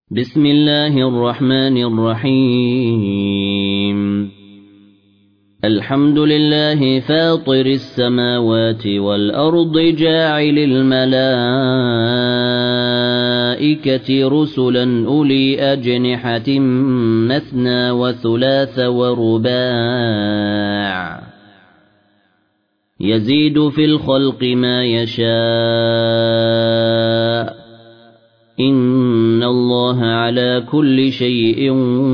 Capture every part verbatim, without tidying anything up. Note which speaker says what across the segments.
Speaker 1: بسم الله الرحمن الرحيم الحمد لله فاطر السماوات والأرض جاعل الملائكة رسلا أولي أجنحة مثنى وثلاث ورباع يزيد في الخلق ما يشاء إن الله على كل شيء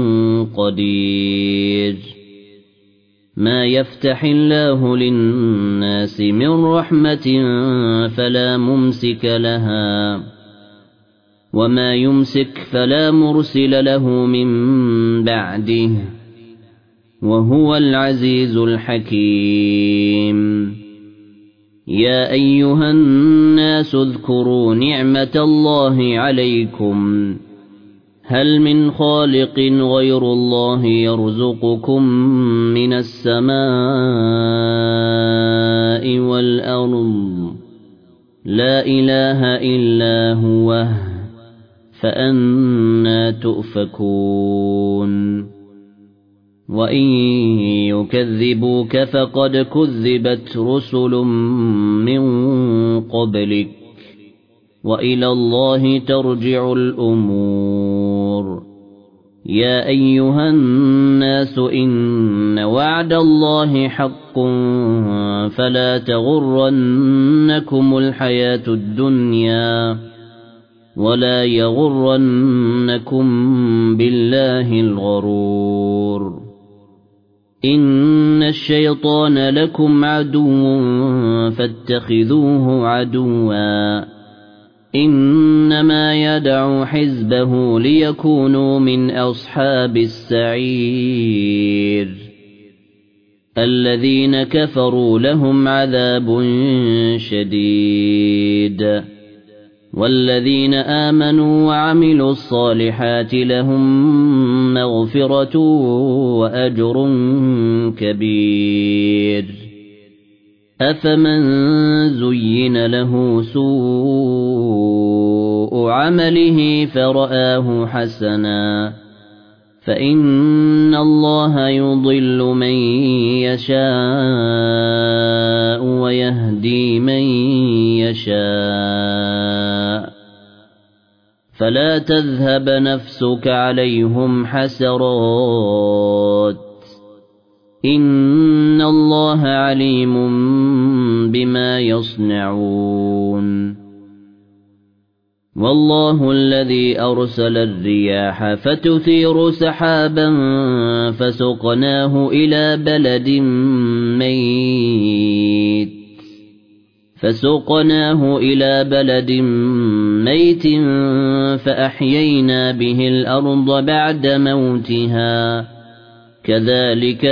Speaker 1: قدير ما يفتح الله للناس من رحمة فلا ممسك لها وما يمسك فلا مرسل له من بعده وهو العزيز الحكيم يا أيها الناس اذكروا نعمة الله عليكم هل من خالق غير الله يرزقكم من السماء والأرض لا إله إلا هو فأنى تؤفكون وإن يكذبوك فقد كذبت رسل من قبلك وإلى الله ترجع الأمور يا أيها الناس إن وعد الله حق فلا تغرنكم الحياة الدنيا ولا يغرنكم بالله الغرور إن الشيطان لكم عدو فاتخذوه عدوا إنما يدعو حزبه ليكونوا من أصحاب السعير الذين كفروا لهم عذاب شديد والذين آمنوا وعملوا الصالحات لهم مغفرة وأجر كبير أفمن زين له سوء عمله فرآه حسنا فإن الله يضل من يشاء ويهدي من يشاء فلا تذهب نفسك عليهم حسرات إن الله عليم بما يصنعون والله الذي أرسل الرياح فتثير سحابا فسقناه إلى بلد ميت فسقناه إلى بلد ميت فأحيينا به الأرض بعد موتها كذلك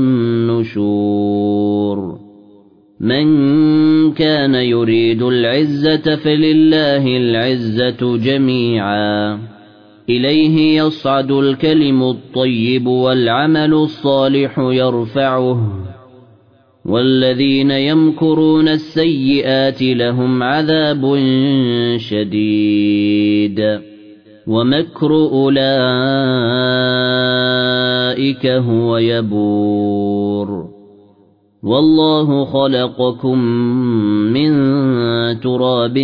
Speaker 1: النشور من كان يريد العزة فلله العزة جميعا إليه يصعد الكلم الطيب والعمل الصالح يرفعه والذين يمكرون السيئات لهم عذاب شديد ومكر أولئك هو يبور والله خلقكم من تراب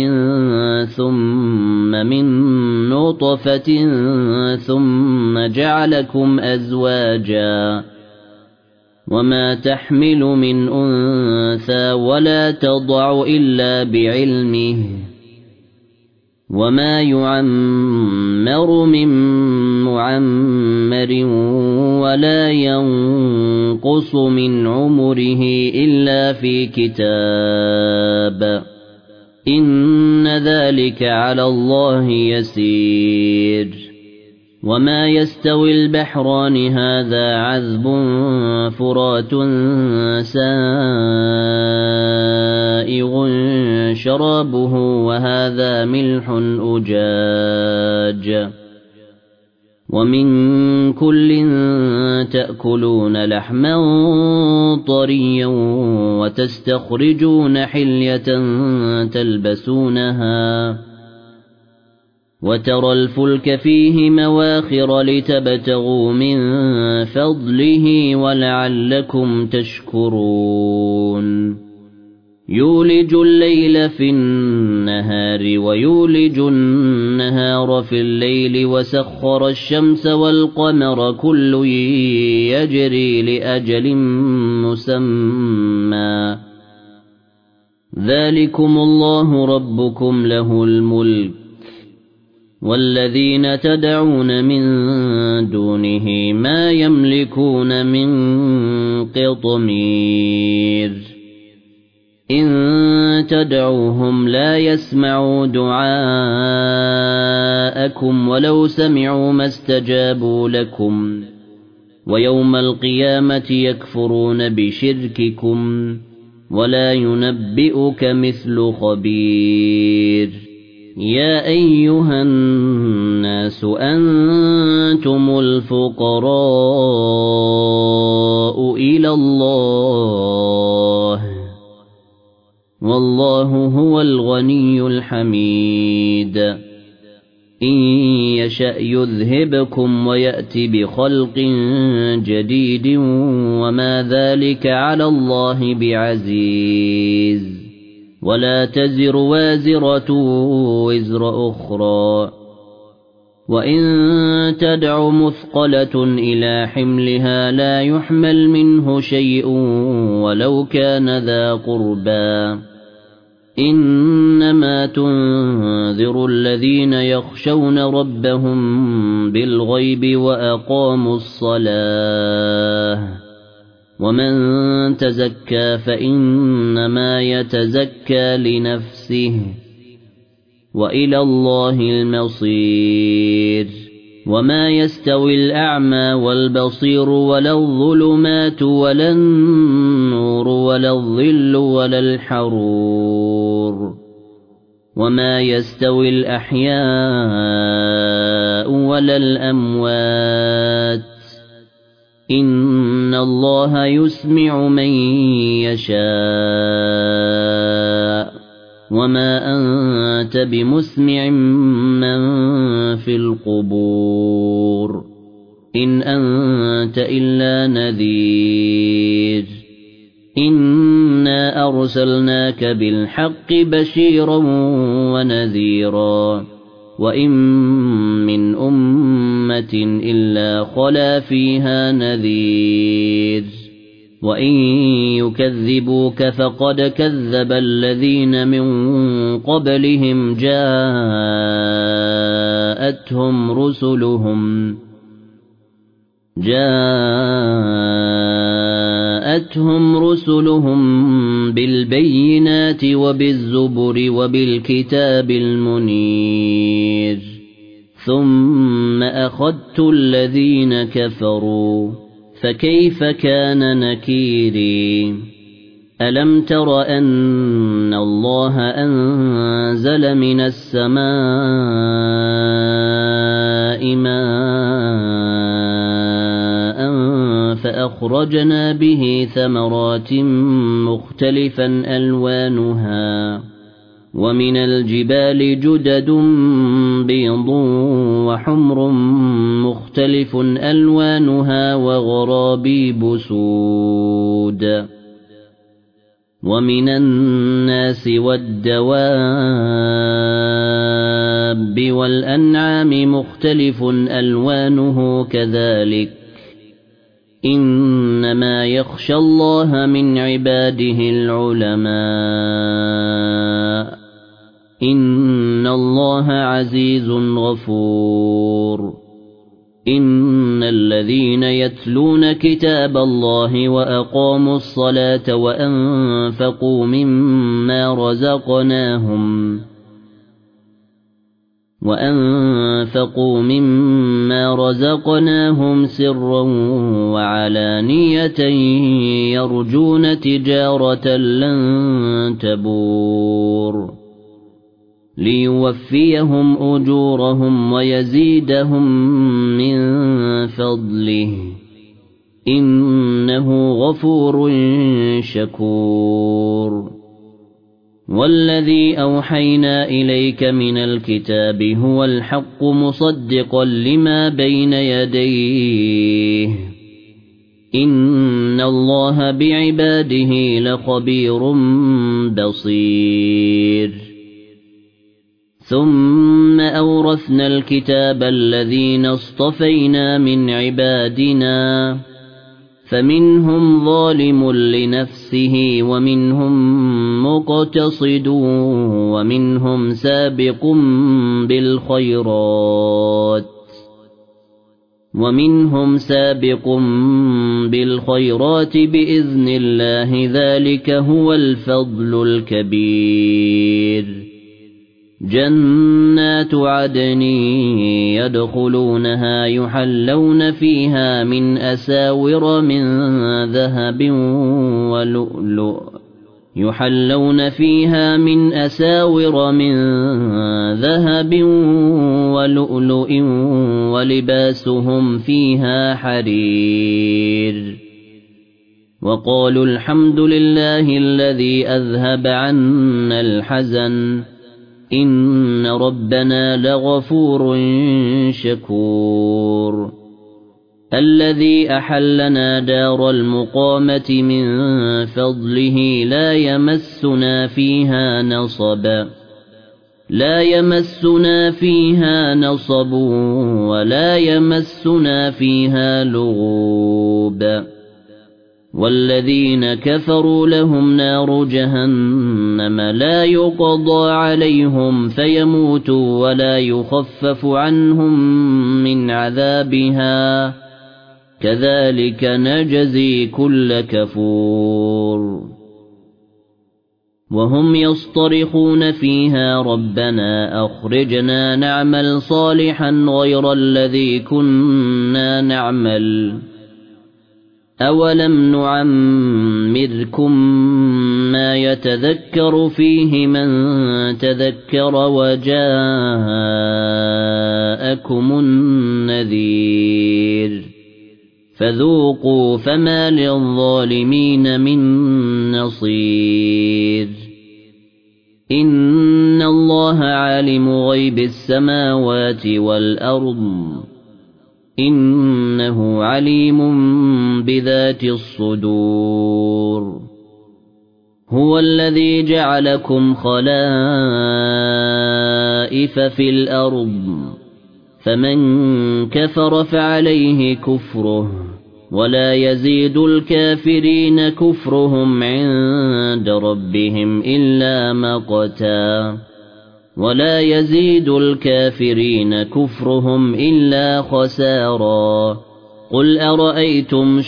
Speaker 1: ثم من نطفة ثم جعلكم أزواجا وما تحمل من أنثى ولا تضع إلا بعلمه وما يعمر من معمر ولا ينقص من عمره إلا في كتاب إن ذلك على الله يسير وما يستوي البحران هذا عذب فرات سائغ شرابه وهذا ملح أجاج ومن كل تأكلون لحما طريا وتستخرجون حلية تلبسونها وترى الفلك فيه مواخر لتبتغوا من فضله ولعلكم تشكرون يولج الليل في النهار ويولج النهار في الليل وسخر الشمس والقمر كل يجري لأجل مسمى ذلكم الله ربكم له الملك والذين تدعون من دونه ما يملكون من قطمير إن تدعوهم لا يسمعوا دعاءكم ولو سمعوا ما استجابوا لكم ويوم القيامة يكفرون بشرككم ولا ينبئك مثل خبير يا أيها الناس أنتم الفقراء إلى الله والله هو الغني الحميد إن يشأ يذهبكم ويأتي بخلق جديد وما ذلك على الله بعزيز ولا تزر وازرة وزر أخرى وإن تدع مثقلة إلى حملها لا يحمل منه شيء ولو كان ذا قربى إنما تنذر الذين يخشون ربهم بالغيب وأقاموا الصلاة ومن تزكى فإنما يتزكى لنفسه وإلى الله المصير وما يستوي الأعمى والبصير ولا الظلمات ولا النور ولا الظل ولا الحرور وما يستوي الأحياء ولا الأموات إن الله يسمع من يشاء وما أنت بمسمع من في القبور إن أنت إلا نذير إنا أرسلناك بالحق بشيرا ونذيرا وإن من أمة إلا خلا فيها نذير وإن يكذبوك فقد كذب الذين من قبلهم جاءتهم رسلهم جاءتهم رسلهم بالبينات وبالزبر وبالكتاب المنير ثم أخذت الذين كفروا فكيف كان نكيري ألم تر أن الله أنزل من السماء ماء فأخرجنا به ثمرات مختلفا ألوانها ومن الجبال جدد بيض وحمر مختلف ألوانها وغرابيب سود ومن الناس والدواب والأنعام مختلف ألوانه كذلك إنما يخشى الله من عباده العلماء إن الله عزيز غفور إن الذين يتلون كتاب الله وأقاموا الصلاة وأنفقوا مما رزقناهم وأنفقوا مما رزقناهم سرا وعلانية يرجون تجارة لن تبور ليوفيهم أجورهم ويزيدهم من فضله إنه غفور شكور والذي أوحينا إليك من الكتاب هو الحق مصدقا لما بين يديه إن الله بعباده لخبير بصير ثم أورثنا الكتاب الذين اصطفينا من عبادنا فمنهم ظالم لنفسه ومنهم مقتصد ومنهم سابق بالخيرات ومنهم سابق بالخيرات بإذن الله ذلك هو الفضل الكبير جنات عدن يدخلونها يحلون فيها من أساور من ذهب ولؤلؤ يحلون فيها من أساور من ذهب ولؤلؤ ولباسهم فيها حرير وقالوا الحمد لله الذي أذهب عنا الحزن إن ربنا لغفور شكور الذي أحلنا دار المقامة من فضله لا يمسنا فيها نصب لا يمسنا فيها نصب ولا يمسنا فيها لغوب والذين كفروا لهم نار جهنم لا يقضى عليهم فيموتوا ولا يخفف عنهم من عذابها كذلك نجزي كل كفور وهم يصطرخون فيها ربنا أخرجنا نعمل صالحا غير الذي كنا نعمل أولم نعمركم ما يتذكر فيه من تذكر وجاءكم النذير فذوقوا فما للظالمين من نصير إن الله عالم غيب السماوات والأرض إنه عليم بذات الصدور هو الذي جعلكم خلائف في الأرض فمن كفر فعليه كفره ولا يزيد الكافرين كفرهم عند ربهم إلا مقتا ولا يزيد الكافرين كفرهم إلا خسارا قل أرأيتم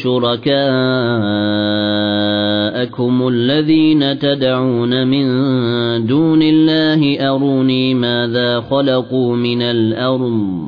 Speaker 1: شركاءكم الذين تدعون من دون الله أروني ماذا خلقوا من الأرض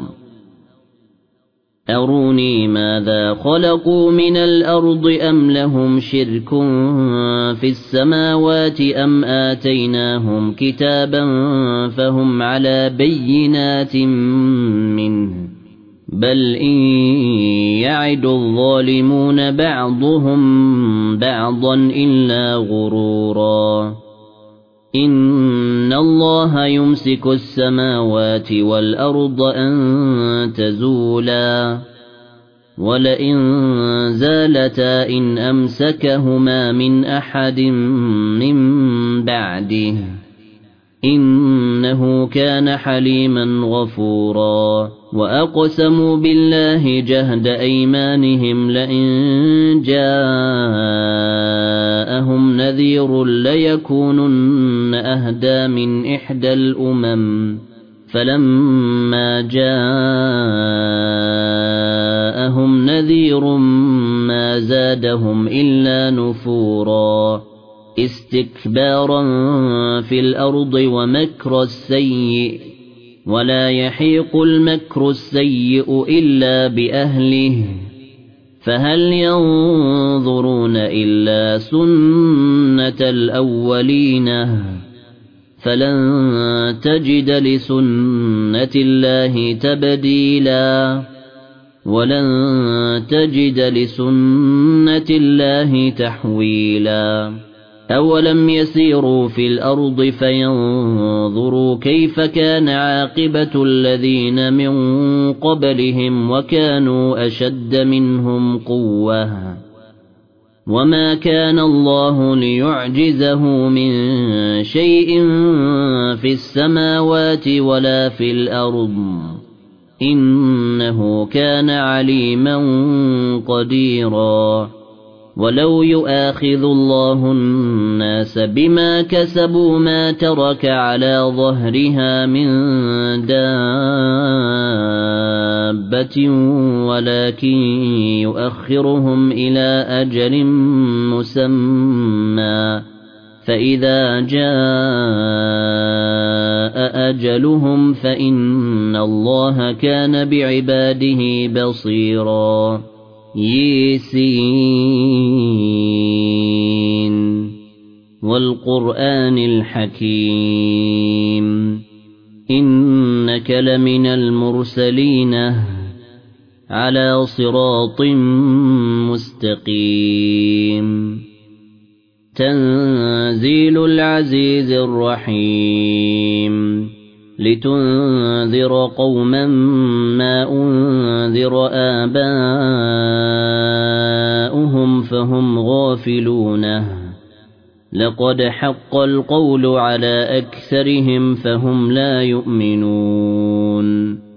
Speaker 1: أروني ماذا خلقوا من الأرض أم لهم شرك في السماوات أم آتيناهم كتابا فهم على بينات منه بل إن يعد الظالمون بعضهم بعضا إلا غرورا إن الله يمسك السماوات والأرض أن تزولا ولئن زالتا إن أمسكهما من أحد من بعده إنه كان حليما غفورا وأقسموا بالله جهد أيمانهم لئن جاءهم نذير ليكونن أهدى من إحدى الأمم فلما جاءهم نذير ما زادهم إلا نفورا استكبارا في الأرض ومكر السيء ولا يحيق المكر السيء إلا بأهله فهل ينظرون إلا سنة الأولين فلن تجد لسنة الله تبديلا ولن تجد لسنة الله تحويلا أولم يسيروا في الأرض فينظروا كيف كان عاقبة الذين من قبلهم وكانوا أشد منهم قوة وما كان الله ليعجزه من شيء في السماوات ولا في الأرض إنه كان عليما قديرا ولو يؤاخذ الله الناس بما كسبوا ما ترك على ظهرها من دابة ولكن يؤخرهم إلى أجل مسمى فإذا جاء أجلهم فإن الله كان بعباده بصيرا ياسين والقرآن الحكيم إنك لمن المرسلين على صراط مستقيم تنزيل العزيز الرحيم لتنذر قوما ما أنذر آباؤهم فهم غافلون لقد حق القول على أكثرهم فهم لا يؤمنون